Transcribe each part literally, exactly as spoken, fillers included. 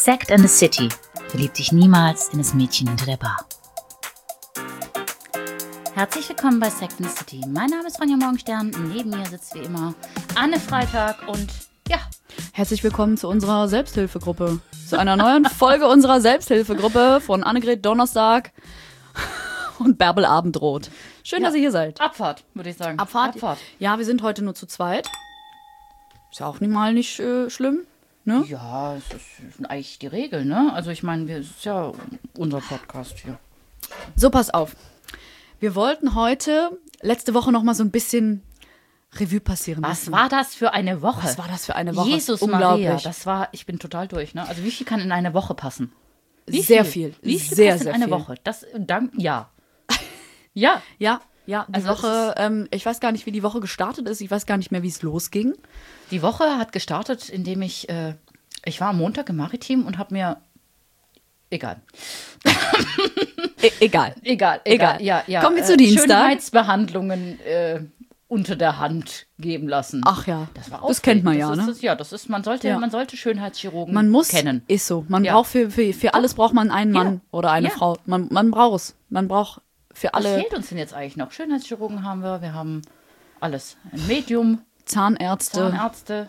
Sect and the City. Verlieb dich niemals in das Mädchen hinter der Bar. Herzlich willkommen bei Sect and the City. Mein Name ist Ronja Morgenstern. Neben mir sitzt wie immer Anne Freitag und ja. Herzlich willkommen zu unserer Selbsthilfegruppe. Zu einer neuen Folge unserer Selbsthilfegruppe von Annegret Donnerstag und Bärbel Abendrot. Schön, ja, dass ihr hier seid. Abfahrt, würde ich sagen. Abfahrt? Abfahrt. Ja, wir sind heute nur zu zweit. Ist ja auch nicht mal nicht äh, schlimm, ne? Ja, es ist eigentlich die Regel, ne? Also ich meine, es ist ja unser Podcast hier. So, pass auf. Wir wollten heute, letzte Woche noch mal so ein bisschen Revue passieren lassen. Was war das für eine Woche? Was war das für eine Woche? Jesus Unglaublich. Maria, das war, ich bin total durch, ne? Also wie viel kann in eine Woche passen? Wie sehr viel? viel. Wie viel sehr, passt in sehr eine viel. Woche? Das, dank, ja. Ja. Ja, ja, die Also Woche, ähm, ich weiß gar nicht, wie die Woche gestartet ist. Ich weiß gar nicht mehr, wie es losging. Die Woche hat gestartet, indem ich, äh, ich war am Montag im Maritim und habe mir, egal. E- egal. Egal, egal, Egal. ja, ja. Kommen wir zu äh, Dienstag. Schönheitsbehandlungen äh, unter der Hand geben lassen. Ach ja, das, war das kennt man aufregend. ja, das ne? ist, das, ja, das ist, man sollte, Ja. man sollte Schönheitschirurgen Man muss, kennen. ist so. Man Ja. braucht für, für, für alles braucht man einen Mann Ja. oder eine Ja. Frau. Man, man braucht es. Man braucht für Was alle fehlt uns denn jetzt eigentlich noch? Schönheitschirurgen haben wir, wir haben alles. Ein Medium, Zahnärzte. Zahnärzte,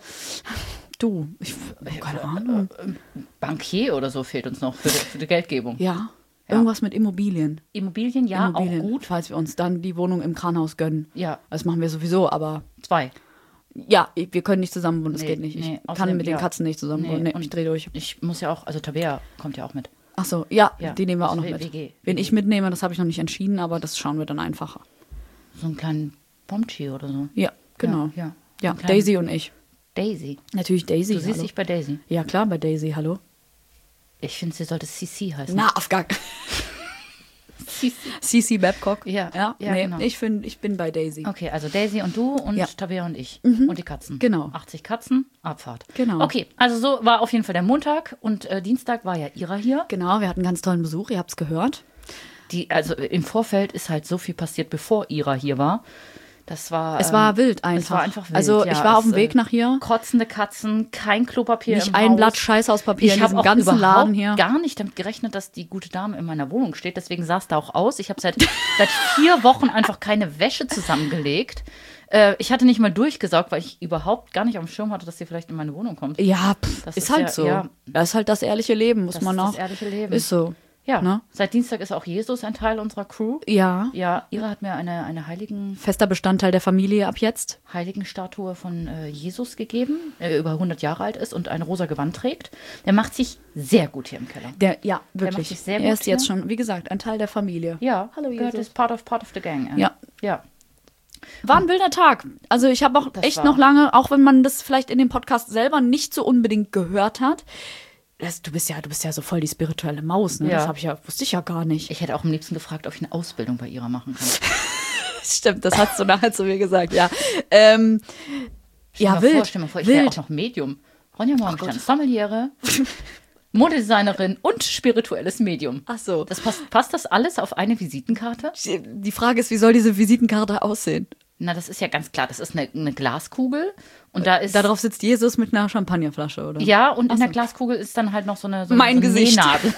Du, ich, oh, keine Ahnung. Bankier oder so fehlt uns noch für die, für die Geldgebung. Ja, irgendwas mit Immobilien. Immobilien, ja, Immobilien, auch gut. falls wir uns dann die Wohnung im Kranhaus gönnen. Ja, Das machen wir sowieso, aber zwei. ja, wir können nicht zusammen wohnen, das Nee, geht nicht. Ich nee, kann außerdem, mit den ja. Katzen nicht zusammen Nee, wohnen. Nee, und- ich dreh durch. Ich muss ja auch, also Tabea kommt ja auch mit. Ach so, ja, Ja, die nehmen wir auch das noch W- mit. W G. Wen ich mitnehme, das habe ich noch nicht entschieden, aber das schauen wir dann einfacher. So einen kleinen Pomchi oder so. Ja, genau. Ja, ja. Ja, Einen kleinen- Daisy und ich. Daisy. Natürlich Daisy. Du siehst hallo. dich bei Daisy. Ja, klar, bei Daisy, hallo. Ich finde, sie sollte C C heißen. Na, auf gar C C. Cici Babcock. Ja, ja, ja, nee, genau. ich, find, ich bin bei Daisy. Okay, also Daisy und du und Ja. Tabea und ich. Und die Katzen. Genau. achtzig Katzen, Abfahrt. Genau. Okay, also so war auf jeden Fall der Montag und äh, Dienstag war ja Ira hier. Genau, wir hatten ganz tollen Besuch, ihr habt es gehört. Die, also im Vorfeld ist halt so viel passiert, bevor Ira hier war. Das war. Es ähm, war wild einfach. Es war einfach wild. Also ja, ich war auf es, dem Weg äh, nach hier. Kotzende Katzen, kein Klopapier Nicht im ein Haus. Blatt Scheißhauspapier in Ich habe diesem auch ganzen überhaupt Laden hier. gar nicht damit gerechnet, dass die gute Dame in meiner Wohnung steht. Deswegen sah es da auch aus. Ich habe seit, seit vier Wochen einfach keine Wäsche zusammengelegt. Äh, ich hatte nicht mal durchgesaugt, weil ich überhaupt gar nicht auf dem Schirm hatte, dass sie vielleicht in meine Wohnung kommt. Ja, pff, Das ist, ist halt ja- so. ja. Das ist halt das ehrliche Leben, muss Das man ist auch. das ehrliche Leben. Ist so. Ja, Ne? seit Dienstag ist auch Jesus ein Teil unserer Crew. Ja. Ja, Ira hat mir eine, eine Heiligen, Fester Bestandteil der Familie ab jetzt. Heiligenstatue von äh, Jesus gegeben, der über hundert Jahre alt ist und ein rosa Gewand trägt. Der macht sich sehr gut hier im Keller. Der, ja, macht wirklich. sich sehr er gut ist jetzt hier. schon, wie gesagt, ein Teil der Familie. Ja, Hallo, gehört, Jesus. ist part of, part of the gang. äh. Ja. Ja. War ein wilder Tag. Also ich habe auch Das echt war- noch lange, auch wenn man das vielleicht in dem Podcast selber nicht so unbedingt gehört hat. Das, du bist ja, du bist ja so voll die spirituelle Maus, ne? Ja. Das habe ich ja, wusste ich ja gar nicht. Ich hätte auch am liebsten gefragt, ob ich eine Ausbildung bei Ira machen kann. Stimmt, das hast du nachher zu mir gesagt, ja. Ähm, Stell ja, mal wild. Vor, stell mal vor, ich wäre wild. auch noch Medium. Ronja Morgenstern, Gott. Sommeliere, Modedesignerin und spirituelles Medium. Ach so. Das passt, passt das alles auf eine Visitenkarte? Die Frage ist, wie soll diese Visitenkarte aussehen? Na, das ist ja ganz klar. Das ist eine, eine Glaskugel und da ist Darauf sitzt Jesus mit einer Champagnerflasche, oder? ja und in Ach der so. Glaskugel ist dann halt noch so eine so Mein eine, so eine Gesicht. Nähnadel.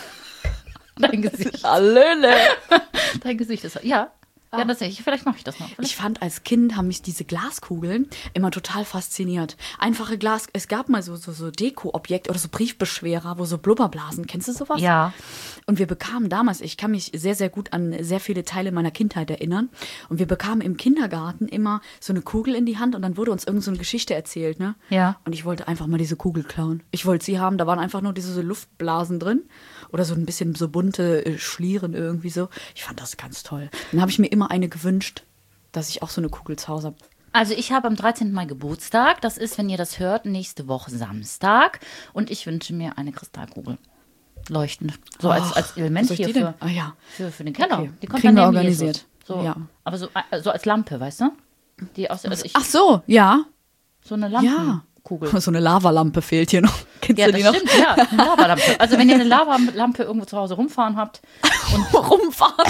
Dein Gesicht. Hallöle. Dein Gesicht ist ja. Ja, tatsächlich. Vielleicht mache ich das noch. Ich fand, als Kind haben mich diese Glaskugeln immer total fasziniert. Einfache Glas, es gab mal so, so, so Deko-Objekte oder so Briefbeschwerer, wo so Blubberblasen, kennst du sowas? Ja. Und wir bekamen damals, ich kann mich sehr, sehr gut an sehr viele Teile meiner Kindheit erinnern. Und wir bekamen im Kindergarten immer so eine Kugel in die Hand und dann wurde uns irgend so eine Geschichte erzählt, ne? Ja. Und ich wollte einfach mal diese Kugel klauen. Ich wollte sie haben, da waren einfach nur diese so Luftblasen drin. Oder so ein bisschen so bunte äh, Schlieren irgendwie so. Ich fand das ganz toll. Dann habe ich mir immer eine gewünscht, dass ich auch so eine Kugel zu Hause habe. Also ich habe am dreizehnten Mai Geburtstag. Das ist, wenn ihr das hört, nächste Woche Samstag. Und ich wünsche mir eine Kristallkugel. Leuchtend. So als, Ach, als Element was soll ich hier die denn? für, Ah ja. für, für den Keller. Okay. Die kommt Kriegen dann wir neben organisiert. Jesus. So. Ja. Aber so, äh, so als Lampe, weißt du? Die aus, also ich, Ach so, ja. so eine Ja. Lampenkugel. So eine Lavalampe fehlt hier noch. Kennst Ja, du das die noch? stimmt, ja, eine Lavalampe. Also wenn ihr eine Lavalampe irgendwo zu Hause rumfahren habt und Rumfahren.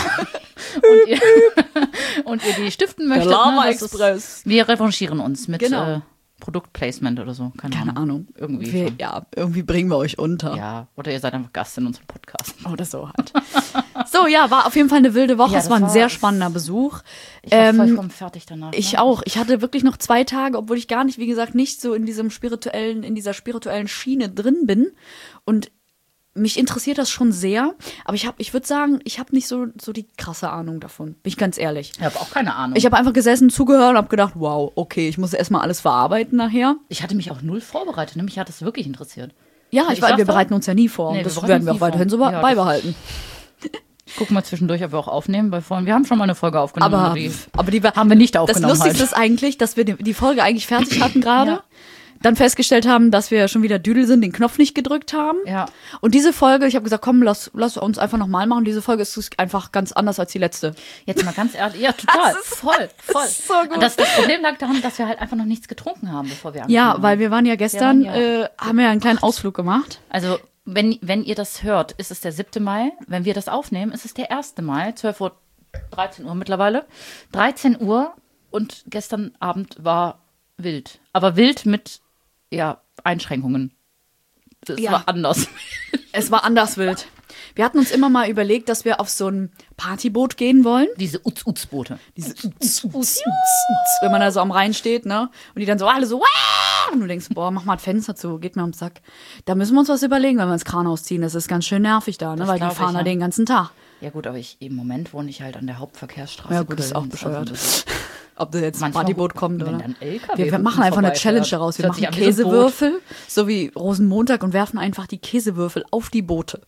und ihr, und ihr die stiften möchtet, Lava ne, das Express. ist, wir revanchieren uns mit Genau. äh, Produktplacement oder so. Keine, Keine Ahnung. Ahnung. Irgendwie wir, schon. Ja, irgendwie bringen wir euch unter. Ja, oder ihr seid einfach Gast in unserem Podcast. Oder so halt. So, ja, war auf jeden Fall eine wilde Woche. Ja, es das war ein war- sehr spannender Besuch. Ich war Ähm, vollkommen fertig danach. Ich ne? auch. Ich hatte wirklich noch zwei Tage, obwohl ich gar nicht, wie gesagt, nicht so in diesem spirituellen, in dieser spirituellen Schiene drin bin. Und mich interessiert das schon sehr. Aber ich habe, ich würde sagen, ich habe nicht so, so die krasse Ahnung davon. Bin ich ganz ehrlich. Ich habe auch keine Ahnung. Ich habe einfach gesessen, zugehört und habe gedacht, wow, okay, ich muss erstmal alles verarbeiten nachher. Ich hatte mich auch null vorbereitet. Ne? Mich hat das wirklich interessiert. Ja, ich, Ich weiß, sag wir doch- bereiten uns ja nie vor. Nee, und wir das bereiten werden wir uns auch nie weiterhin vor. so Ja, das- beibehalten. Ich gucke mal zwischendurch, ob wir auch aufnehmen. Bei vorhin, wir haben schon mal eine Folge aufgenommen. Aber, die aber die wir, haben wir nicht das aufgenommen. Lustigste halt. ist eigentlich, dass wir die, die Folge eigentlich fertig hatten gerade. Ja. Dann festgestellt haben, dass wir schon wieder Düdel sind, den Knopf nicht gedrückt haben. Ja. Und diese Folge, ich habe gesagt, komm, lass, lass uns einfach nochmal machen. Diese Folge ist einfach ganz anders als die letzte. Jetzt mal ganz ehrlich, ja, total, Das ist- voll, voll. das ist so gut. Und das, das Problem lag daran, dass wir halt einfach noch nichts getrunken haben, bevor wir angefangen Ja, haben. weil wir waren ja gestern, Wir waren ja- äh, haben wir ja einen kleinen Ausflug gemacht. Also, wenn, wenn ihr das hört, ist es der siebte Mai. Wenn wir das aufnehmen, ist es der erste Mai, zwölf Uhr, dreizehn Uhr mittlerweile. dreizehn Uhr und gestern Abend war wild. Aber wild mit, ja, Einschränkungen. Es Ja. war anders. Es war anders wild. Wir hatten uns immer mal überlegt, dass wir auf so ein Partyboot gehen wollen. Diese Uz-Uz-Boote. Diese Uts, Uts, Uts, Uts, wenn man da so am Rhein steht, ne? Und die dann so alle so, Wah! Und du denkst, boah, mach mal das Fenster zu, geht mir am Sack. Da müssen wir uns was überlegen, wenn wir ins Kranhaus ziehen. Das ist ganz schön nervig da, ne? Das Weil die glaub fahren ich, da ja. den ganzen Tag. Ja gut, aber ich, im Moment wohne ich halt an der Hauptverkehrsstraße. Ja, gut, das ist auch Kölns. bescheuert. Also das- Ob da jetzt ein Manchmal Partyboot gut, kommt wenn oder. dann L K W Wir, wir machen einfach eine vorbeifährt. Challenge daraus. Wir Das hört machen sich an wie so ein Boot. Käsewürfel, so wie Rosenmontag, und werfen einfach die Käsewürfel auf die Boote.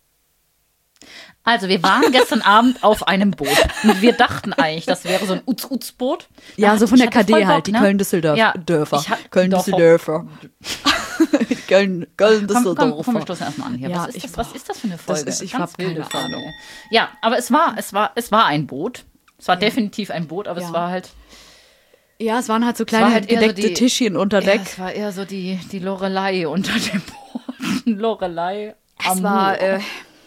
Also wir waren gestern Abend auf einem Boot. Und wir dachten eigentlich, das wäre so ein Uz-Uz-Boot. Ja, Da so hat- von ich der hatte K D voll Bock, halt, die ne? Köln-Düsseldorfer. Ja, Dörfer. ich hab- Köln-Düsseldorfer. Köln, Komm, komm, komm, Köln-Düsseldorfer. wir stoßen erstmal an hier. Ja, was, ist ich- das, was ist das für eine Folge? ist- ich Ganz hab wilde keine Folge. Ahnung. Ja, aber es war, es war, es war ein Boot. Es war definitiv ein Boot, aber Ja. es war halt, Ja, es waren halt so war kleine halt eher so gedeckte die- Tischchen unter ja, Deck. es war eher so die, die Lorelei unter dem Boot. Lorelei. Es Amour. war, äh,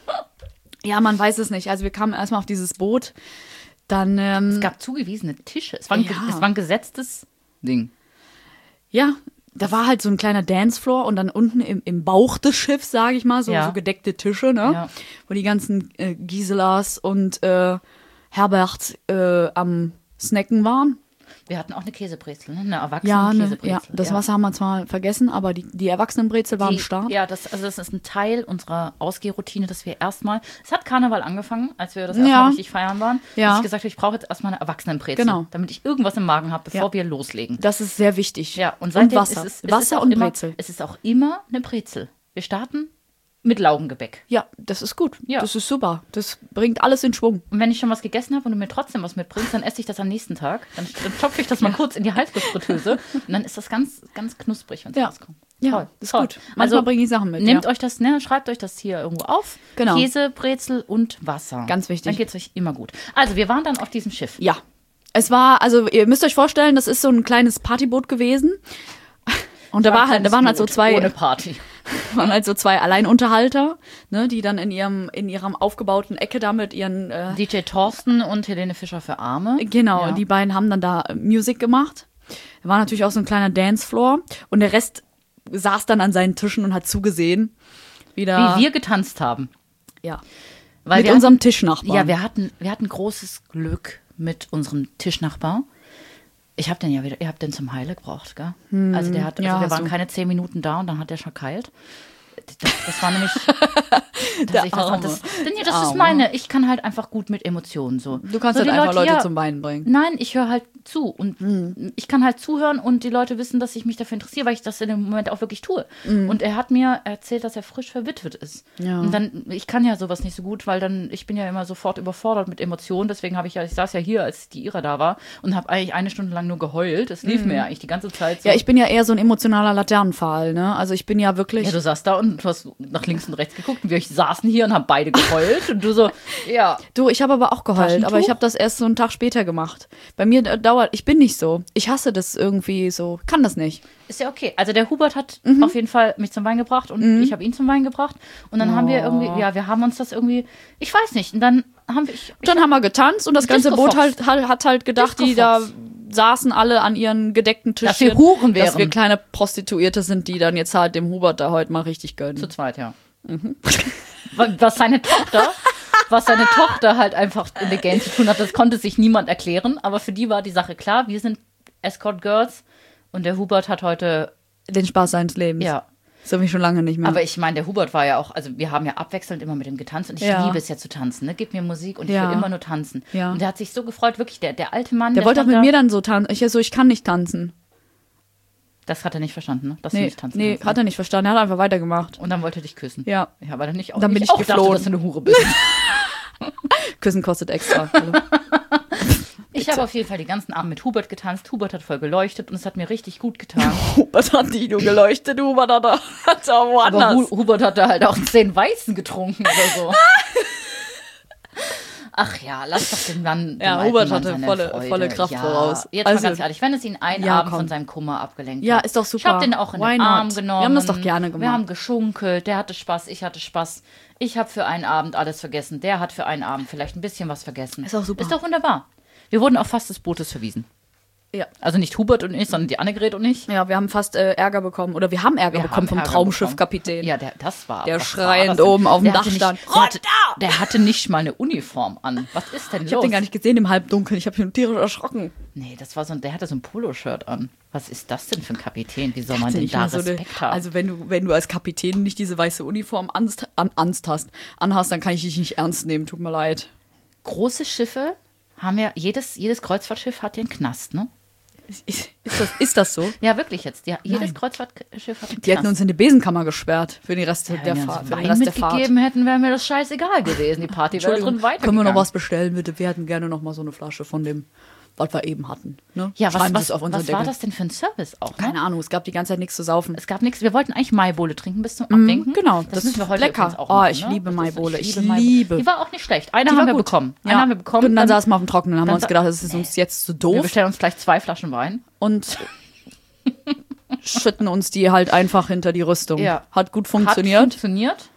ja, man weiß es nicht. Also wir kamen erstmal auf dieses Boot. Dann, ähm, es gab zugewiesene Tische. Es war ein, Ja. es war ein gesetztes Ding. ja, da war halt so ein kleiner Dancefloor und dann unten im, im Bauch des Schiffs, sage ich mal, so, Ja. so gedeckte Tische, ne? Ja. Wo die ganzen äh, Giselas und äh, Herbert äh, am Snacken waren. Wir hatten auch eine Käsebrezel, ne? Eine erwachsene Ja, ne, Käsebrezel. ja, das Wasser haben wir zwar vergessen, aber die, die Erwachsenenbrezel war am Die- Start. Ja, das, also das ist ein Teil unserer Ausgehroutine, dass wir erstmal, es hat Karneval angefangen, als wir das erste Ja. Mal richtig feiern waren, Ja. dass ich gesagt habe, ich brauche jetzt erstmal eine Erwachsenenbrezel, Genau. damit ich irgendwas im Magen habe, bevor Ja. wir loslegen. Das ist sehr wichtig. Ja, und seitdem Wasser. ist es, es Wasser ist auch und immer, Brezel. Es ist auch immer eine Brezel. Wir starten mit Laugengebäck. Ja, das ist gut. Ja. Das ist super. Das bringt alles in Schwung. Und wenn ich schon was gegessen habe und du mir trotzdem was mitbringst, dann esse ich das am nächsten Tag. Dann, dann topfe ich das mal kurz in die Heißluftfritteuse und dann ist das ganz, ganz knusprig, wenn es Ja. rauskommt. Ja, Toll, das ist toll. gut. Manchmal Also bringe ich Sachen mit. nehmt ja. euch das, ne, schreibt euch das hier irgendwo auf. Genau. Käse, Brezel und Wasser. Ganz wichtig. Dann geht es euch immer gut. Also, wir waren dann auf diesem Schiff. Ja. Es war, also ihr müsst euch vorstellen, das ist so ein kleines Partyboot gewesen. Und da, war halt, da waren halt so zwei, Ohne Party. waren halt so zwei Alleinunterhalter, ne, die dann in ihrem, in ihrem aufgebauten Ecke da mit ihren, äh, D J Thorsten und Helene Fischer für Arme. genau, Ja. die beiden haben dann da äh, Musik gemacht. Da war natürlich auch so ein kleiner Dancefloor und der Rest saß dann an seinen Tischen und hat zugesehen, wie da, Wie wir getanzt haben. ja, Weil mit wir unserem Tischnachbarn. Ja, wir hatten, wir hatten großes Glück mit unserem Tischnachbar. Ich habe den ja wieder, ihr habt den zum Heile gebraucht, gell? Also der hat, also ja, wir hast waren du. keine zehn Minuten da und dann hat der schon keilt. Das, das war nämlich, dass Der ich das, Arme. das, denn ja, das Arme. ist meine, ich kann halt einfach gut mit Emotionen so. Du kannst so halt die einfach Leute ja, zum Weinen bringen. Nein, ich höre halt zu und ich kann halt zuhören und die Leute wissen, dass ich mich dafür interessiere, weil ich das in dem Moment auch wirklich tue. Und er hat mir erzählt, dass er frisch verwitwet ist. Ja. Und dann, ich kann ja sowas nicht so gut, weil dann, ich bin ja immer sofort überfordert mit Emotionen, deswegen habe ich ja, ich saß ja hier, als die Ira da war und habe eigentlich eine Stunde lang nur geheult. Es lief mir ja eigentlich die ganze Zeit so. Ja, ich bin ja eher so ein emotionaler Laternenpfahl, ne? Also ich bin ja wirklich. Ja, du saßt da und du hast nach links und rechts geguckt und wir saßen hier und haben beide geheult und du so, ja. Du, ich habe aber auch geheult, Taschentuch? aber ich habe das erst so einen Tag später gemacht. Bei mir äh, dauert, ich bin nicht so. Ich hasse das irgendwie so, kann das nicht. Ist ja okay. Also der Hubert hat Mhm. auf jeden Fall mich zum Wein gebracht und ich habe ihn zum Wein gebracht. Und dann haben wir irgendwie, ja, wir haben uns das irgendwie, ich weiß nicht. Und dann haben wir... Ich, Dann haben wir getanzt und das ganze Disco Boot Fox. halt, hat, hat halt gedacht, Disco die da Fox. saßen alle an ihren gedeckten Tischen. Dass wir Huren wären. Dass wir kleine Prostituierte sind, die dann jetzt halt dem Hubert da heute mal richtig gönnen. Zu zweit, ja. Mhm. Was seine Tochter... Was seine Tochter halt einfach in der Game zu tun hat, das konnte sich niemand erklären. Aber für die war die Sache klar. Wir sind Escort Girls und der Hubert hat heute... Den Spaß seines Lebens. Ja. Das habe ich schon lange nicht mehr. Aber ich meine, der Hubert war ja auch, also wir haben ja abwechselnd immer mit ihm getanzt und ich Ja. liebe es ja zu tanzen, ne? Gib mir Musik und ich Ja. will immer nur tanzen. Ja. Und der hat sich so gefreut, wirklich, der, der alte Mann. der wollte auch stand mit da, mir dann so tanzen. Ich so, ich kann nicht tanzen. Das hat er nicht verstanden, ne? Dass du Nee, nicht tanzen nee kannst, hat ne? er nicht verstanden. Er hat einfach weitergemacht. Und dann wollte er dich küssen. Ja. Ja, weil er nicht auch, Dann bin nicht ich auch dachte, geflohen. dass du eine Hure bist. Küssen kostet extra. Ich habe auf jeden Fall die ganzen Abend mit Hubert getanzt. Hubert hat voll geleuchtet und es hat mir richtig gut getan. Hubert hat die nur geleuchtet. Hubert hat da hat da Aber woanders. Hu Hubert hat da halt auch zehn Weißen getrunken oder so. Ach ja, lass doch den Mann. dem Ja, alten Hubert Mann hatte seine volle- Freude. volle Kraft ja. voraus. Jetzt Also- mal ganz ehrlich, wenn es ihn einen Ja, Abend komm. von seinem Kummer abgelenkt Ja, hat. ist doch super. Ich habe den auch in Why den Arm not? genommen. Wir haben das doch gerne Wir gemacht. haben geschunkelt. Der hatte Spaß, ich hatte Spaß. Ich habe für einen Abend alles vergessen. Der hat für einen Abend vielleicht ein bisschen was vergessen. Ist auch super. Ist doch wunderbar. Wir wurden auch fast des Bootes verwiesen. Ja. Also nicht Hubert und ich, sondern die Annegret und ich. Ja, wir haben fast äh, Ärger bekommen. Oder wir haben Ärger Wir bekommen haben vom Ärger Traumschiffkapitän. Ja, der, das war. Der was schreiend war das denn? oben auf dem Der Dach hatte nicht- stand. Der hatte, der hatte nicht mal eine Uniform an. Was ist denn los? Ich habe den gar nicht gesehen im Halbdunkeln. Ich habe mich tierisch erschrocken. Nee, das war so ein, der hatte so ein Poloshirt an. Was ist das denn für ein Kapitän? Wie soll man denn Nicht da mal so eine- Respekt haben? Also wenn du, wenn du als Kapitän nicht diese weiße Uniform anst, an, anst hast, anhast, dann kann ich dich nicht ernst nehmen. Tut mir leid. Große Schiffe haben ja, jedes, jedes Kreuzfahrtschiff hat ja einen Knast, ne? Ist, ist, das, ist das so? Ja, wirklich jetzt. Ja, jedes Nein. Kreuzfahrtschiff hat einen Die hätten Knast. uns in die Besenkammer gesperrt für den Rest Ja, der wenn wir Fahrt. uns Für den Wein Rest der Fahrt. mitgegeben hätten, wäre mir das scheißegal gewesen. Die Party wäre Entschuldigung, drin weitergegangen. können wir noch was bestellen, bitte? Wir hätten gerne noch mal so eine Flasche von dem, was wir eben hatten. Ne? Ja, was, Schreiben Sie was, es auf unseren was war Deckel. das denn für ein Service auch? Ne? Keine Ahnung, es gab die ganze Zeit nichts zu saufen. Es gab nichts. Wir wollten eigentlich Maibowle trinken bis zum Abwinken. genau, das, das müssen wir ist heute lecker. übrigens auch Oh, machen, ich ne? liebe Das ist- Maibowle. Ich Maibowle. liebe. Die war auch nicht schlecht. Eine Die haben war wir gut. bekommen. Ja. Eine haben wir bekommen. Und dann, saßen wir auf dem Trockenen und haben dann uns sa- gedacht, das ist uns jetzt zu wir doof. bestellen uns gleich zwei Flaschen Wein. Und schütten uns die halt einfach hinter die Rüstung. Ja. Hat gut funktioniert. Hat funktioniert.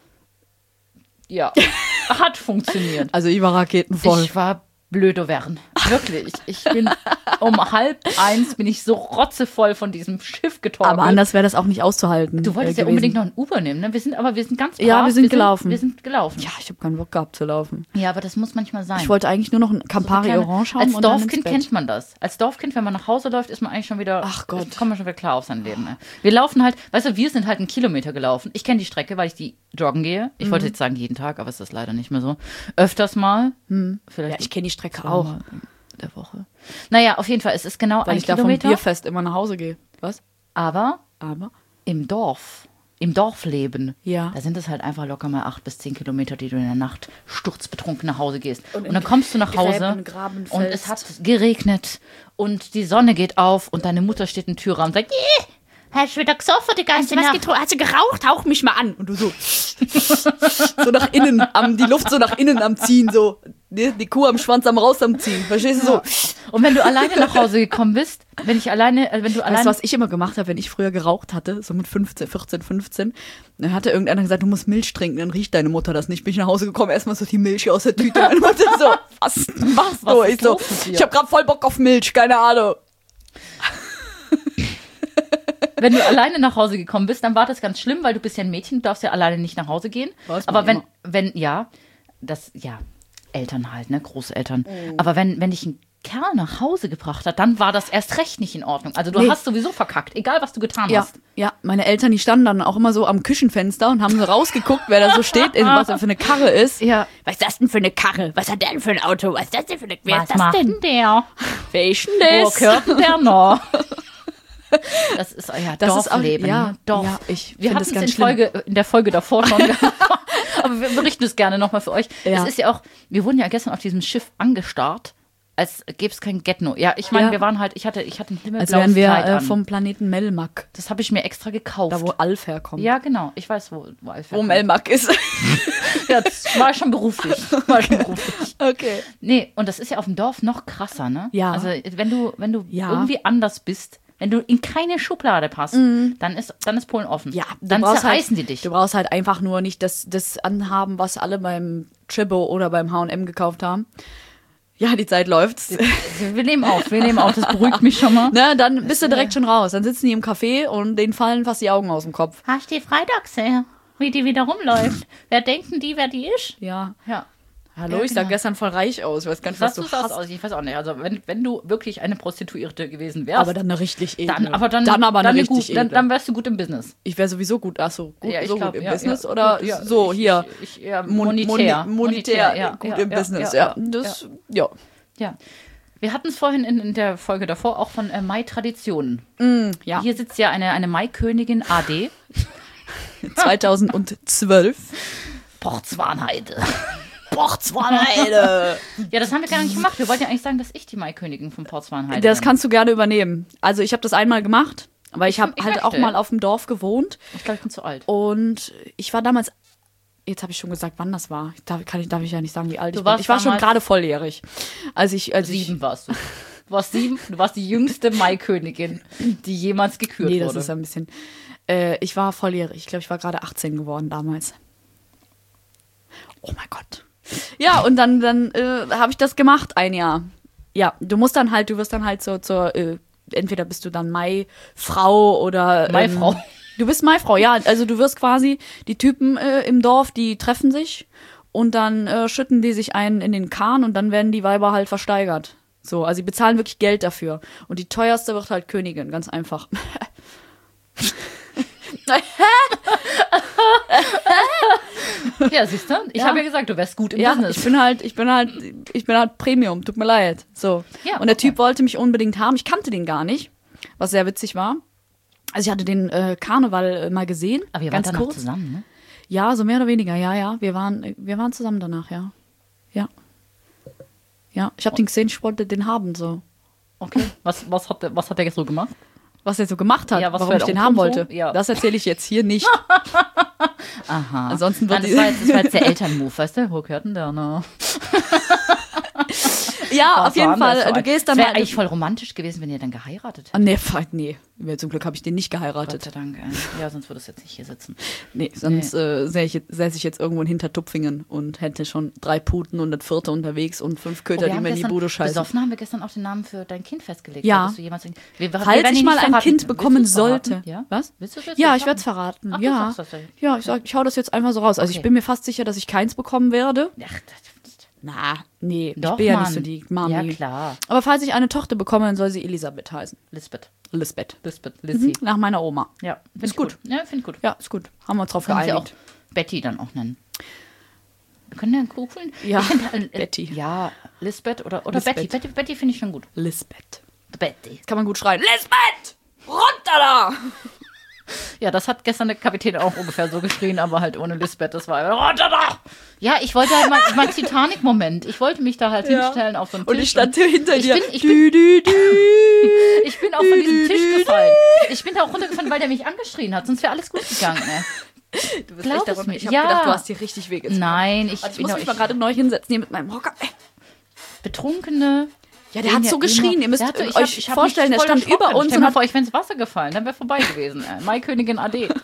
Ja, hat funktioniert. Also ich war raketenvoll. Ich war blödo werden. Wirklich. Ich bin um halb eins bin ich so rotzevoll von diesem Schiff getorkelt. Aber anders wäre das auch nicht auszuhalten. Du wolltest äh, ja unbedingt gewesen. noch ein Uber nehmen, ne? Wir sind aber wir sind ganz brav. Ja, wir sind wir gelaufen. Wir sind gelaufen. Ja, ich habe keinen Bock gehabt zu laufen. Ja, aber das muss manchmal sein. Ich wollte eigentlich nur noch ein Campari Kleine- Orange haben Als und dann ins Dorfkind Bett. kennt man das. Als Dorfkind, wenn man nach Hause läuft, ist man eigentlich schon wieder. Ach Gott. Kommt man schon wieder klar auf sein Leben. Ne? Wir laufen halt, weißt du, wir sind halt einen Kilometer gelaufen. Ich kenne die Strecke, weil ich die joggen gehe. Ich Mhm. wollte jetzt sagen jeden Tag, aber es ist leider nicht mehr so. Öfters mal. Vielleicht Ja, ich kenne die Strecke zweimal auch, in der Woche. Naja, auf jeden Fall, es ist genau weil ein ich da vom Kilometer. Bierfest immer nach Hause gehe. Was? Aber Aber? im Dorf, im Dorfleben, Ja. da sind es halt einfach locker mal acht bis zehn Kilometer, die du in der Nacht sturzbetrunken nach Hause gehst. Und, dann kommst du nach Hause Gräben, Graben und fällst. es hat geregnet und die Sonne geht auf und deine Mutter steht im Türrahmen und sagt, "Ih, hast du wieder gesoffen die ganze Nacht?" Hast du geraucht? Hauch mich mal an. Und du so. so nach innen, am, die Luft so nach innen am Ziehen, so. Die, die Kuh am Schwanz am raus am Ziehen. Verstehst du so? Und wenn du alleine nach Hause gekommen bist, wenn ich alleine, äh, wenn du Weißt alleine, du, was ich immer gemacht habe, wenn ich früher geraucht hatte, so mit fünfzehn, vierzehn, fünfzehn, dann hatte irgendeiner gesagt, du musst Milch trinken, dann riecht deine Mutter das nicht. Bin ich nach Hause gekommen, erstmal so die Milch aus der Tüte. Meine Mutter so, was machst Was du? ist Ich so, los mit dir? ich hab grad voll Bock auf Milch, keine Ahnung. wenn du alleine nach Hause gekommen bist, dann war das ganz schlimm, weil du bist ja ein Mädchen, du darfst ja alleine nicht nach Hause gehen. Weiß man Aber wenn, immer. wenn, ja, das, ja, Eltern halt, ne, Großeltern. Mhm. Aber wenn, wenn dich ein Kerl nach Hause gebracht hat, dann war das erst recht nicht in Ordnung. Also du Nee. hast sowieso verkackt, egal was du getan Ja, hast. ja, meine Eltern, die standen dann auch immer so am Küchenfenster und haben so rausgeguckt, wer da so steht, was da für eine Karre ist. Ja. Was ist das denn für eine Karre? Was hat der denn für ein Auto? Was ist das denn für eine... Wer Was ist das macht denn? denn der? Wer ist denn Wo das? gehört denn der noch? Das ist ja Das ist auch- Dorfleben. ja, ne? Dorf. ja, ich wir find hatten das es ganz in, Folge, in der Folge davor schon gehabt. Aber wir berichten es gerne nochmal für euch. Ja. Es ist ja auch, wir wurden ja gestern auf diesem Schiff angestarrt, als gäbe es kein Getno. Ja, ich meine, Ja. wir waren halt, ich hatte, ich hatte ein Als himmelblaues wären wir Kleid äh, an. vom Planeten Melmac, Das habe ich mir extra gekauft. da wo Alf herkommt. ja, genau. Ich weiß, wo, wo Alf Wo herkommt. Melmac ist. Ja, das war schon beruflich. War schon beruflich. Okay. Nee, und das ist ja auf dem Dorf noch krasser, ne? Ja. Also wenn du, wenn du Ja. irgendwie anders bist, wenn du in keine Schublade passt, mm. dann ist dann ist Polen offen. Ja, dann zerreißen halt, die dich. Du brauchst halt einfach nur nicht das, das anhaben, was alle beim Chibo oder beim H und M gekauft haben. Ja, die Zeit läuft. Wir nehmen auf, wir nehmen auf, das beruhigt mich schon mal. Ne, dann bist du direkt schon raus. Dann sitzen die im Café und denen fallen fast die Augen aus dem Kopf. Hast du die Freitagssehe, wie die wieder rumläuft? Wer denken die, wer die ist? Ja. Ja. Hallo, ja, ich sah genau. gestern voll reich aus. Ich weiß gar nicht, was was, du du hast. aus? Ich weiß auch nicht. Also wenn, wenn du wirklich eine Prostituierte gewesen wärst. Aber dann eine richtig edle. Dann, aber dann, dann aber eine dann richtig gut, dann, edle. dann wärst du gut im Business. Ich wäre sowieso gut. Ach so, gut, Ja, ich so glaub, gut im ja, Business ja, oder gut, ja, so ich, hier. Ich, ich, ja, Mon- monetär. Moni- monetär, ja, gut ja, im ja, Business. ja, Ja, das, ja. ja. Wir hatten es vorhin in, in der Folge davor auch von äh, Mai-Traditionen. Mm, ja. Hier sitzt ja eine, eine Mai-Königin A D. zweitausendzwölf. Porzwanheide. Porzwanheide. Ja, das haben wir gar nicht gemacht. Wir wollten ja eigentlich sagen, dass ich die Mai-Königin von Porzwanheide Das bin. kannst du gerne übernehmen. Also ich habe das einmal gemacht, weil ich habe ich halt möchte. auch mal auf dem Dorf gewohnt. Ich glaube, ich bin zu alt. Und ich war damals, jetzt habe ich schon gesagt, wann das war. Darf, kann ich, darf ich ja nicht sagen, wie alt Du ich bin. warst Ich war schon damals- gerade volljährig. Als ich, als Sieben warst du. Du warst sieben, du warst die jüngste Mai-Königin, die jemals gekürt ich, nee, das wurde. ist ein bisschen, äh, ich war volljährig. Ich glaube, ich war gerade achtzehn geworden damals. Oh mein Gott. Ja, und dann, dann äh, habe ich das gemacht, ein Jahr. Ja, du musst dann halt, du wirst dann halt so zur, äh, entweder bist du dann Mai-Frau oder ähm, Maifrau. Du bist Maifrau, ja. Also du wirst quasi, die Typen äh, im Dorf, die treffen sich und dann äh, schütten die sich einen in den Kahn und dann werden die Weiber halt versteigert. So, also sie bezahlen wirklich Geld dafür. Und die teuerste wird halt Königin, ganz einfach. Ja, siehst du? Ich Ja. habe ja gesagt, du wärst gut im Ja, Business. ich bin halt, ich bin halt, ich bin halt Premium, tut mir leid. So. Ja, und der okay. Typ wollte mich unbedingt haben. Ich kannte den gar nicht, was sehr witzig war. Also ich hatte den äh, Karneval äh, mal gesehen. Aber ihr wart ganz dann noch kurz. zusammen, ne? Ja, so mehr oder weniger, ja, ja. Wir waren, wir waren zusammen danach, ja. Ja. Ja, ich habe den gesehen, ich wollte den haben, so. Okay. Was, was, hat der, was hat der jetzt so gemacht? Was er so gemacht hat, Ja, was warum für ich ein den haben Umfang so? wollte. Ja. Das erzähle ich jetzt hier nicht. Aha. Ansonsten wird Nein, das, die- war jetzt, das war jetzt der Elternmove, weißt du? Wo gehört denn der noch? Ja, Was auf jeden war Fall, das so du ein- gehst dann Es wäre halt. eigentlich voll romantisch gewesen, wenn ihr dann geheiratet Ah, hättet. nee, fuck, nee. Zum Glück habe ich den nicht Gott geheiratet. sei Dank. ey. Ja, sonst würdest du jetzt nicht hier sitzen. Nee, sonst äh, säß ich, jetzt- säß ich jetzt irgendwo in Hintertupfingen und hätte schon drei Puten und das vierte unterwegs und fünf Köter, Oh, wir die haben mir in die gestern- Bude scheißen. Besoffen haben wir gestern auch den Namen für dein Kind festgelegt. Ja. Wolltest du jemals in- wir, wir Falls werden ich ihn mal nicht ein verraten. Kind Willst bekommen du es verraten? sollte. Ja? Was? Willst du es jetzt Ja, nicht ich werde es verraten? verraten. Ach, du ja. sagst das ja. Ja, ich, sag, ich hau das jetzt einfach so raus. Also Okay. ich bin mir fast sicher, dass ich keins bekommen werde. Ach, das, Na, nee, doch, ich bin ja Mann. nicht so die Mami. Ja, klar. Aber falls ich eine Tochter bekomme, dann soll sie Elisabeth heißen. Lisbeth. Lisbeth. Lisbeth. Lizzie. Mhm, nach meiner Oma. Ja, find Ist ich gut. Ja, finde ich gut. Ja, ist gut. Haben wir uns drauf Können wir geeinigt. auch Betty dann auch nennen. Wir können ja einen Kugeln. Ja, Ich find, äh, äh, Betty. Ja, Lisbeth oder, oder Lisbeth. Betty. Betty, Betty finde ich schon gut. Lisbeth. Betty. Kann man gut schreien. Lisbeth! Runter da! Ja, das hat gestern der Kapitän auch ungefähr so geschrien, aber halt ohne Lisbeth. Das war runter da! Ja, ich wollte halt mal, mein Titanic-Moment. Ich wollte mich da halt Ja. hinstellen auf so einen Tisch. Und ich stand hier hinter Ich dir. bin- ich Dü, dü, dü. Ich bin auch von diesem Tisch gefallen. Ich bin da auch runtergefallen, weil der mich angeschrien hat. Sonst wäre alles gut gegangen. Ne? Du bist Glaub echt es darunter. mir. Ich hab Ja. gedacht, du hast dir richtig wehgetan. Nein, ich, Warte, ich bin muss doch, mich mal ich, gerade neu hinsetzen hier mit meinem Hocker. Betrunkene. Ja, der hat so geschrien. Ihr müsst Der hat so- ich euch hab- ich hab vorstellen, mich der voll stand über erschrocken. uns Stell und mal hat vor, ich wäre ins Wasser gefallen. Dann wäre vorbei gewesen. Äh, Maikönigin A D.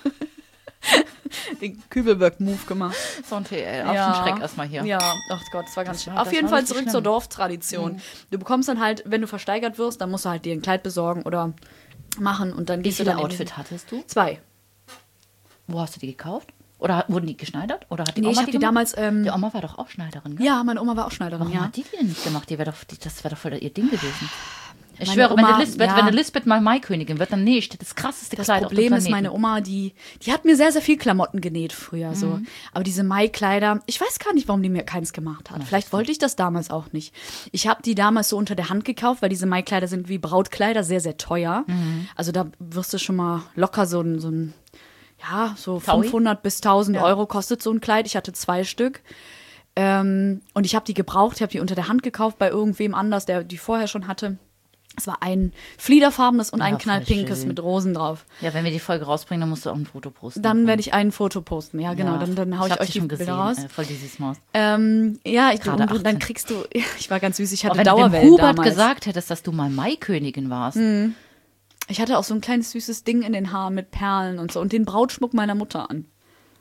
den Kübelberg-Move gemacht. So ein T L. Auf den Schreck erstmal hier. Ja, ach Gott, das war ganz Das schön. war- Auf das jeden war Fall richtig zurück schlimm. zur Dorftradition. Du bekommst dann halt, wenn du versteigert wirst, dann musst du halt dir ein Kleid besorgen oder machen und dann Wie gehst du viele dann in Outfit hattest du? Zwei. Wo hast du die gekauft? Oder hat- wurden die geschneidert? Oder hat die Nee, Oma ich hab die gemacht? damals, ähm, Die Oma war doch auch Schneiderin, gell? Ja, meine Oma war auch Schneiderin, Warum ja. hat die die denn nicht gemacht? Die wär doch, die, das wäre doch voll ihr Ding gewesen. Ich Meine schwöre, wenn Oma- der Lisbeth, ja. wenn der Lisbeth mal Maikönigin wird, dann näht die das krasseste Das Kleid Problem auf ist, dem meine Planeten. Oma, die, die hat mir sehr, sehr viel Klamotten genäht früher. Mhm. So. Aber diese Mai-Kleider, ich weiß gar nicht, warum die mir keins gemacht hat. Vielleicht wollte ich das damals auch nicht. Ich habe die damals so unter der Hand gekauft, weil diese Mai-Kleider sind wie Brautkleider, sehr, sehr teuer. Mhm. Also da wirst du schon mal locker so ein, so ein ja, so Taui? fünfhundert bis tausend Ja. Euro kostet so ein Kleid. Ich hatte zwei Stück. Ähm, und ich habe die gebraucht, ich habe die unter der Hand gekauft bei irgendwem anders, der die vorher schon hatte. Es war ein fliederfarbenes und Ja, ein voll knallpinkes schön. mit Rosen drauf. Ja, wenn wir die Folge rausbringen, dann musst du auch ein Foto posten. Dann werde ich ein Foto posten. Ja, genau. Ja, Dann, dann hau ich, hab euch sie die schon Bilder gesehen. raus. Äh, voll die Süßmaus. Ähm, ja, ich, Gerade und, und dann achtzehn. kriegst du, ich war ganz süß, ich Aber hatte wenn du dem Dauerwellen Hubert damals. gesagt hättest, dass du mal Maikönigin warst. Ich hatte auch so ein kleines süßes Ding in den Haaren mit Perlen und so und den Brautschmuck meiner Mutter an.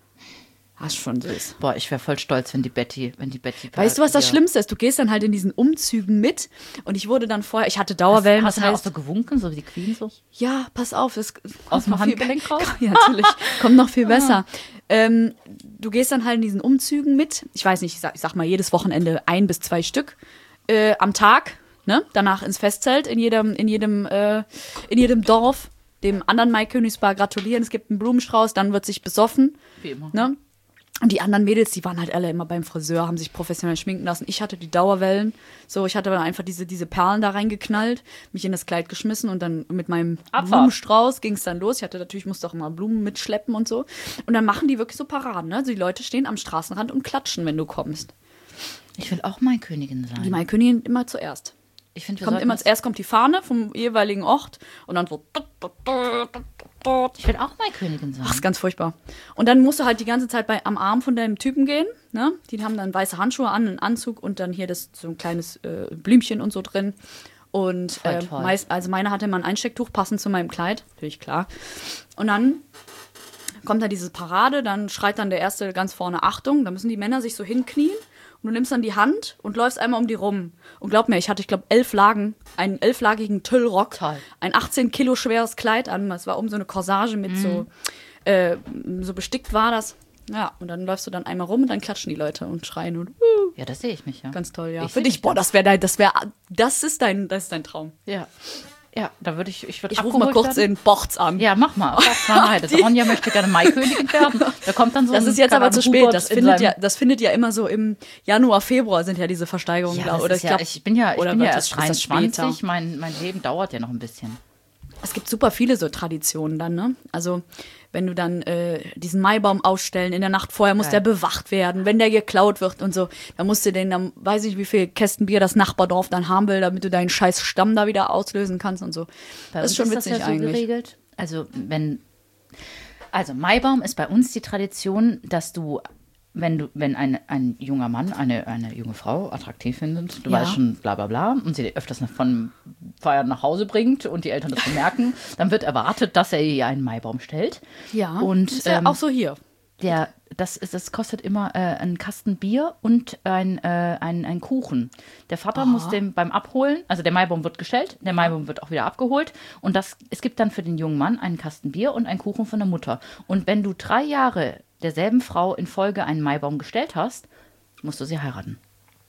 Das ist schon süß. Boah, ich wäre voll stolz, wenn die Betty, wenn die Betty. Weißt du, was das ja. Schlimmste ist? Du gehst dann halt in diesen Umzügen mit und ich wurde dann vorher, ich hatte Dauerwellen. Hast, hast das du da auch heißt, so gewunken, so wie die Queen so? ja, pass auf, es Aus dem kommt noch viel- Handgelenk raus? Ja, natürlich, kommt noch viel besser. Ähm, du gehst dann halt in diesen Umzügen mit, ich weiß nicht, ich sag, ich sag mal jedes Wochenende ein bis zwei Stück äh, am Tag, ne? Danach ins Festzelt in jedem, in jedem, äh, in jedem Dorf, dem anderen Maikönigspaar gratulieren, es gibt einen Blumenstrauß, dann wird sich besoffen, Wie immer. ne? Und die anderen Mädels, die waren halt alle immer beim Friseur, haben sich professionell schminken lassen. Ich hatte die Dauerwellen. So, ich hatte dann einfach diese, diese Perlen da reingeknallt, mich in das Kleid geschmissen und dann mit meinem Abfahrt. Blumenstrauß ging es dann los. Ich hatte natürlich, musste auch immer Blumen mitschleppen und so. Und dann machen die wirklich so Paraden, ne? Also die Leute stehen am Straßenrand und klatschen, wenn du kommst. Ich will auch Maikönigin sein. Die Maikönigin immer zuerst. Ich finde, wir Kommt sollten immer uns- zuerst kommt die Fahne vom jeweiligen Ort und dann so. Ich will auch Maikönigin sein. Ach, ist ganz furchtbar. Und dann musst du halt die ganze Zeit bei, am Arm von deinem Typen gehen. Ne? Die haben dann weiße Handschuhe an, einen Anzug und dann hier das so ein kleines äh, Blümchen und so drin. Und Voll äh, toll. meist, also meine hatte immer ein Einstecktuch passend zu meinem Kleid, natürlich klar. Und dann kommt da diese Parade, dann schreit dann der Erste ganz vorne Achtung, da müssen die Männer sich so hinknien und du nimmst dann die Hand und läufst einmal um die rum. Und glaub mir, ich hatte, ich glaube, elf Lagen, einen elflagigen Tüllrock, Toll. ein achtzehn Kilo schweres Kleid an, es war oben so eine Corsage mit so, äh, so bestickt war das. Ja, und dann läufst du dann einmal rum und dann klatschen die Leute und schreien und uh, Ja, das sehe ich mich, ja. ganz toll, ja. Ich Für seh dich, mich boah, da. das wäre dein, das wäre, das ist dein, das ist dein Traum. Ja. Ja, da würde ich, ich würde Ich rufe mal kurz in Bochts an. Ja, mach mal. Auf Nein, das Ronja möchte gerne Maikönigin werden. Da kommt dann so Das ein, ist jetzt keine aber zu Ahnung, spät. Hubert Das in findet, seinem- ja, das findet ja immer so im Januar, Februar sind ja diese Versteigerungen. Ja, glaub- das oder ist ja, glaub- ich bin ja, ich oder bin ja wird erst das- ist das dreiundzwanzig. später? Mein, mein Leben dauert ja noch ein bisschen. Es gibt super viele so Traditionen dann, ne? Also, wenn du dann äh, diesen Maibaum ausstellen, in der Nacht vorher muss Geil. der bewacht werden, wenn der geklaut wird und so, dann musst du den, dann weiß ich, wie viel Kästen Bier das Nachbardorf dann haben will, damit du deinen scheiß Stamm da wieder auslösen kannst und so. Bei das ist schon uns witzig das ja so eigentlich. geregelt. Also, wenn. Also, Maibaum ist bei uns die Tradition, dass du, wenn du, wenn ein, ein junger Mann eine, eine junge Frau attraktiv findet, du Ja. weißt schon, bla bla bla, und sie öfters noch von Feiern nach Hause bringt und die Eltern das bemerken, dann wird erwartet, dass er ihr einen Maibaum stellt. Ja, Und, ist ja ähm, auch so hier. Der, das, ist, das kostet immer äh, einen Kasten Bier und ein, äh, ein, ein Kuchen. Der Vater muss den beim Abholen, also der Maibaum wird gestellt, der Maibaum wird auch wieder abgeholt und das, es gibt dann für den jungen Mann einen Kasten Bier und einen Kuchen von der Mutter. Und wenn du drei Jahre derselben Frau in Folge einen Maibaum gestellt hast, musst du sie heiraten.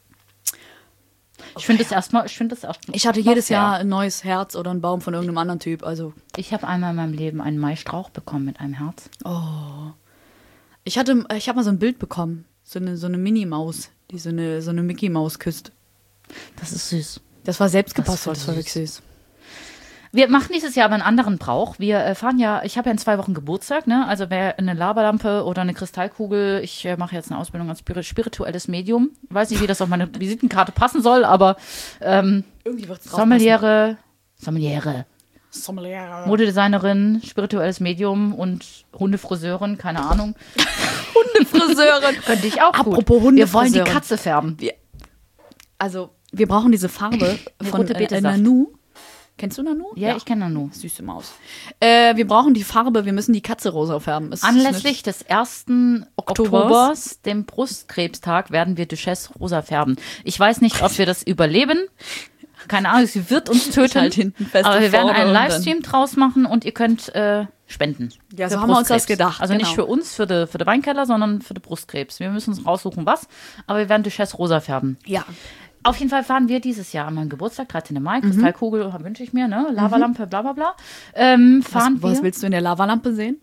Ich finde das erstmal, ich finde das erstmal. Ich hatte jedes fair. Jahr ein neues Herz oder einen Baum von irgendeinem anderen Typ, also Ich habe einmal in meinem Leben einen Maistrauch bekommen mit einem Herz. ich hatte, ich habe mal so ein Bild bekommen, so eine, so eine Mini-Maus, die so eine, so eine Mickey-Maus küsst. Das ist süß. Das war selbst Das ist gebastelt, voll das war wirklich süß. süß. Wir machen dieses Jahr aber einen anderen Brauch. Wir äh, fahren ja, ich habe ja in zwei Wochen Geburtstag, ne? Also wer eine Laberlampe oder eine Kristallkugel, ich äh, mache jetzt eine Ausbildung als spiri- spirituelles Medium. Ich weiß nicht, wie das auf meine Visitenkarte passen soll, aber ähm, Irgendwie wird's Sommeliere, Sommeliere, Sommelier. Modedesignerin, spirituelles Medium und Hundefriseurin, keine Ahnung. Hundefriseurin. Könnte ich auch gut. Apropos Wir wollen die Hundefriseurin. Katze färben. Also, wir brauchen diese Farbe von rote äh, Betesaft. Nanu. Kennst du Nanu? Ja, ich kenne Nanu. Süße Maus. Äh, wir brauchen die Farbe, wir müssen die Katze rosa färben. Es ist Anlässlich des ersten Oktobers. Oktobers, dem Brustkrebstag, werden wir Duchesse rosa färben. Ich weiß nicht, ob wir das überleben. Keine Ahnung, sie wird uns töten. halt hinten fest aber wir werden vorne einen und dann- Livestream draus machen und ihr könnt äh, spenden. Ja, Für so haben wir uns das Brustkrebs. gedacht, Also nicht genau. für uns, für den für de Weinkeller, sondern für den Brustkrebs. Wir müssen uns raussuchen, was. Aber wir werden Duchesse rosa färben. Ja. Auf jeden Fall fahren wir dieses Jahr an meinem Geburtstag, dreizehnten Mai, Mhm. Kristallkugel wünsche ich mir, ne? Lavalampe, bla bla bla. Ähm, Was, fahren wir. was willst du in der Lavalampe sehen?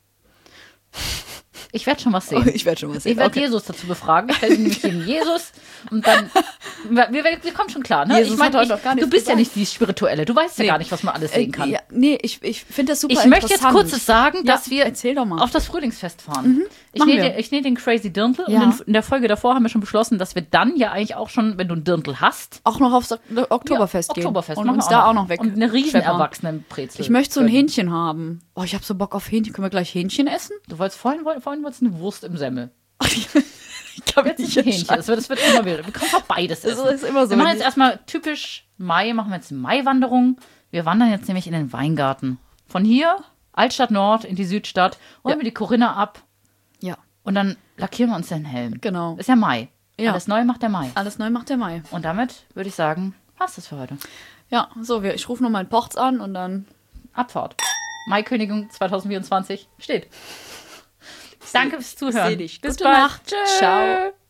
Ich werde schon was sehen. Ich werde schon was Ich sehen. werde Okay. Jesus dazu befragen. Ich stelle nämlich den Jesus und dann. Wir, wir, wir kommen schon klar, ne? Jesus ich mein, hat heute ich, noch gar du nichts bist ja gesagt. nicht die Spirituelle. Du weißt ja Nee. gar nicht, was man alles Äh, sehen kann. Ja, nee, ich, ich finde das super Ich möchte jetzt interessant. kurzes sagen, Ja, dass wir erzähl doch mal. auf das Frühlingsfest fahren. Ich machen nähe wir. den, ich nähe den Crazy Dirndl Ja. und in, in der Folge davor haben wir schon beschlossen, dass wir dann ja eigentlich auch schon, wenn du ein Dirndl hast, Auch noch aufs Ok- Oktoberfest ja, gehen. Oktoberfest und machen uns wir da auch noch weg. Und eine riesen scheppern. Erwachsenenbrezel. Ich möchte so ein gönnen. Hähnchen haben. Oh, ich habe so Bock auf Hähnchen. Können wir gleich Hähnchen essen? Du wolltest vorhin, woll- vorhin wolltest du eine Wurst im Semmel. ich kann Jetzt ein Hähnchen. Das wird, das wird immer wieder. Wir können auch beides essen. Das ist immer so. Wir machen jetzt erstmal typisch Mai, machen wir jetzt eine Maiwanderung. Wir wandern jetzt nämlich in den Weingarten. Von hier, Altstadt Nord, in die Südstadt, holen Ja. wir die Corinna ab Ja, und dann lackieren wir uns den Helm. genau. Ist ja Mai. Ja. Alles neu macht der Mai. Alles neu macht der Mai. Und damit würde ich sagen, passt das für heute. Ja, so, wir, ich rufe noch mal einen Ports an und dann... Abfahrt. Maikönigin zwanzig vierundzwanzig steht. Danke fürs Zuhören. seh dich. Bis Gute bald. Nacht. Tschö. Ciao.